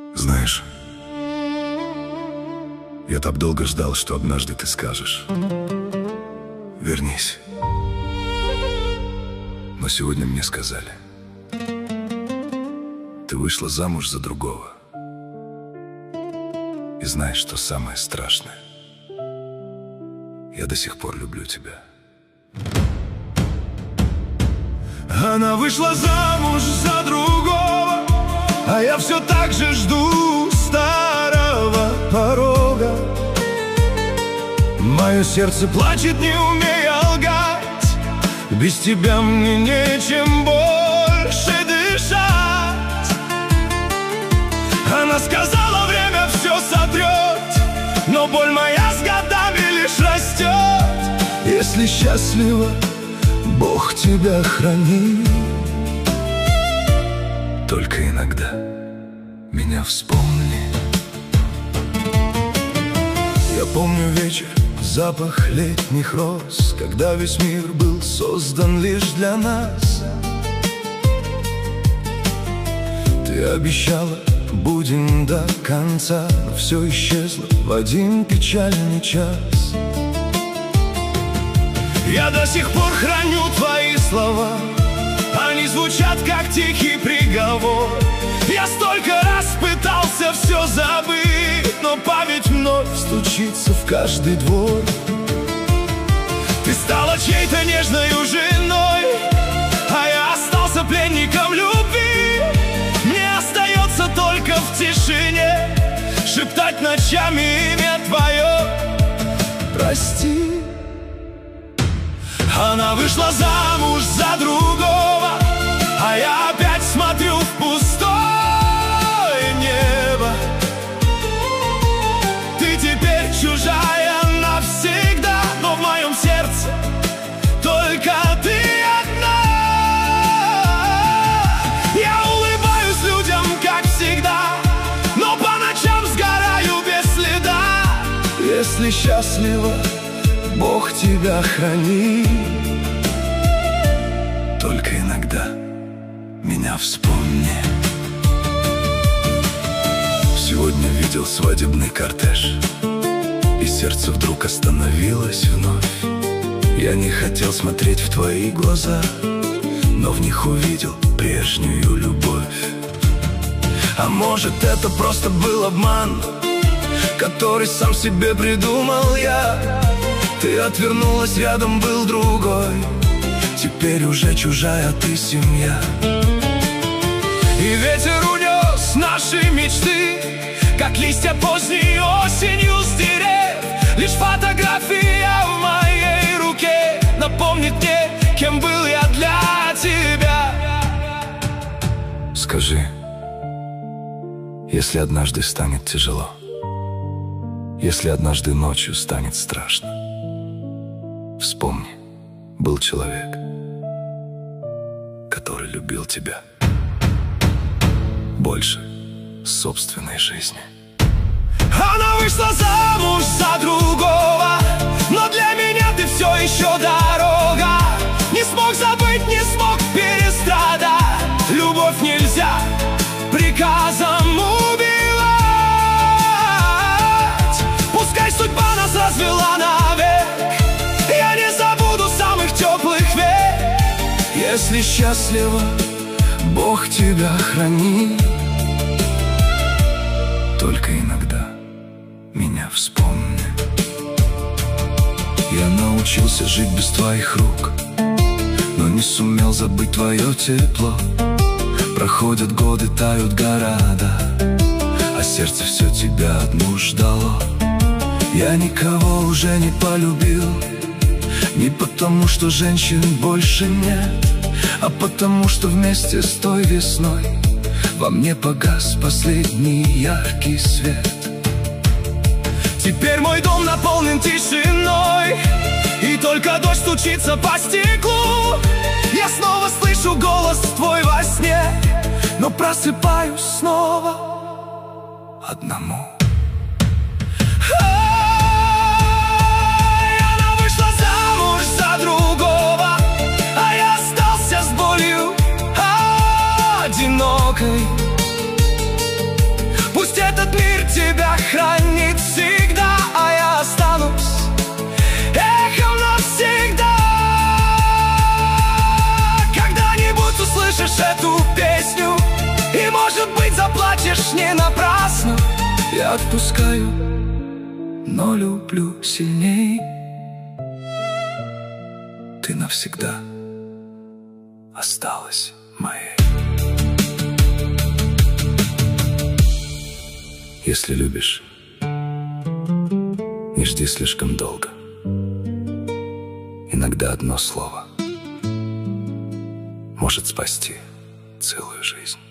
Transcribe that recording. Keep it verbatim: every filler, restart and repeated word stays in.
Знаешь, я так долго ждал, что однажды ты скажешь: вернись. Но сегодня мне сказали: ты вышла замуж за другого. И знаешь, что самое страшное? Я до сих пор люблю тебя. Она вышла замуж за другого, а я все так же жду старого порога. Мое сердце плачет, не умея лгать. Без тебя мне нечем больше дышать. Она сказала, время все сотрет, но боль моя с годами лишь растет. Если счастлива, Бог тебя храни. Только иногда меня вспомни. Я помню вечер, запах летних роз, когда весь мир был создан лишь для нас. Ты обещала, будем до конца, но все исчезло в один печальный час. Я до сих пор храню твои слова, они звучат как тихий приговор. Я столько раз пытался все забыть, но память вновь стучится в каждый двор. Ты стала чьей-то нежной женой, а я остался пленником любви. Мне остается только в тишине шептать ночами имя твое. Прости. Она вышла замуж за другого, а я опять смотрю в пустое небо. Ты теперь чужая навсегда, но в моем сердце только ты одна. Я улыбаюсь людям, как всегда, но по ночам сгораю без следа. Если счастлива, Бог тебя храни. Только иногда меня вспомни. Сегодня видел свадебный кортеж, и сердце вдруг остановилось вновь. Я не хотел смотреть в твои глаза, но в них увидел прежнюю любовь. А может, это просто был обман, который сам себе придумал я. Ты отвернулась, рядом был другой. Теперь уже чужая ты семья. И ветер унес наши мечты, как листья поздней осенью с дерев. Лишь фотография в моей руке напомнит мне, кем был я для тебя. Скажи, если однажды станет тяжело, если однажды ночью станет страшно, вспомни, был человек, который любил тебя больше собственной жизни. Она вышла замуж за другого, но для меня ты все еще дорога. Не смог забыть, не смог перестрадать. Любовь нельзя приказом убивать. Пускай судьба нас развела навек, я не забуду самых теплых век. Если счастлива, Бог тебя храни. Только иногда меня вспомни. Я научился жить без твоих рук, но не сумел забыть твое тепло. Проходят годы, тают города, а сердце все тебя одну ждало. Я никого уже не полюбил, не потому, что женщин больше нет, а потому, что вместе с той весной во мне погас последний яркий свет. Теперь мой дом наполнен тишиной, и только дождь стучится по стеклу. Я снова слышу голос твой во сне, но просыпаюсь снова одному. Она вышла замуж за другого, а я остался с болью одинокой. Пусть ложь не напрасна. Я отпускаю, но люблю сильней. Ты навсегда осталась моей. Если любишь, не жди слишком долго. Иногда одно слово может спасти целую жизнь.